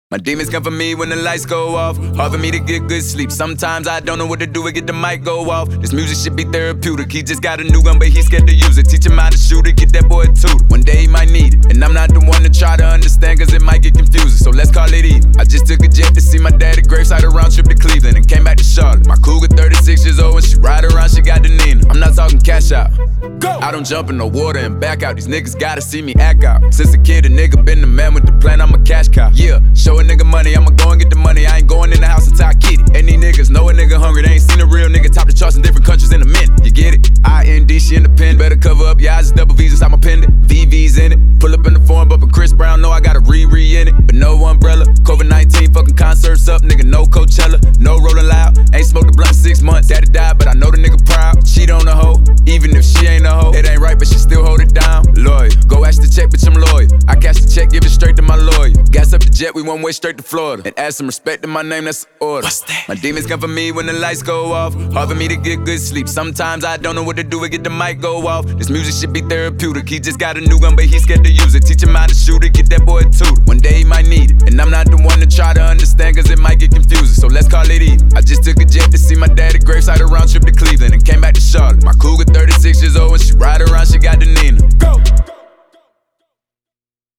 My demons come for me when the lights go off. Hard for me to get good sleep. Sometimes I don't know what to do and get the mic go off. This music should be therapeutic. He just got a new gun, but he's scared to use it. Teach him how to shoot it, get that boy a tutor. One day he might need it, and I'm not the one to try to understand, cause it might get confusing. So let's call it even. I just took a jet to see my dad at Graveside, a round trip to Cleveland, and came back to Charlotte. My cougar 36 years old, and she ride around, she got the Nina. I'm not talking cash out. Go! I don't jump in the water and back out. These niggas gotta see me act out. Since a kid, a nigga been the man with the plan, I'm a cash cow. Yeah, show a nigga money, I'ma go and get the money. I ain't going in the house until I get it. And these niggas know a nigga hungry. They ain't seen a real nigga top the charts in different countries in a minute. You get it? IND, she independent. Better cover up your eyes, it's double V's inside my pendant. VV's in it. Pull up in the form, but Chris Brown know I got a Riri in it. But no umbrella. COVID-19 fucking concerts up, nigga. No Coachella, no Rolling Loud. Ain't smoked a blunt in 6 months. Daddy died, but I know the nigga proud. Cheat on the hoe, even if she ain't a hoe. It ain't right, but she still hold it down. Lawyer, go ask the check, bitch, I'm loyal. I cash the check, give it straight to my lawyer. Gas up the jet, we one way straight to Florida. And add some respect to my name, that's the order. What's that? My demons come for me when the lights go off. Hard for me to get good sleep. Sometimes I don't know what to do and get the mic go off. This music should be therapeutic. He just got a new gun, but he's scared to use it. Teach him how to shoot it, get that boy a tutor. One day he might need it, and I'm not the one to try to understand, cause it might get confusing. So let's call it even. I just took a jet to see my dad at Graveside, a round trip to Cleveland, and came back to Charlotte. My cougar 36 years old, and she ride around, she got the Nina.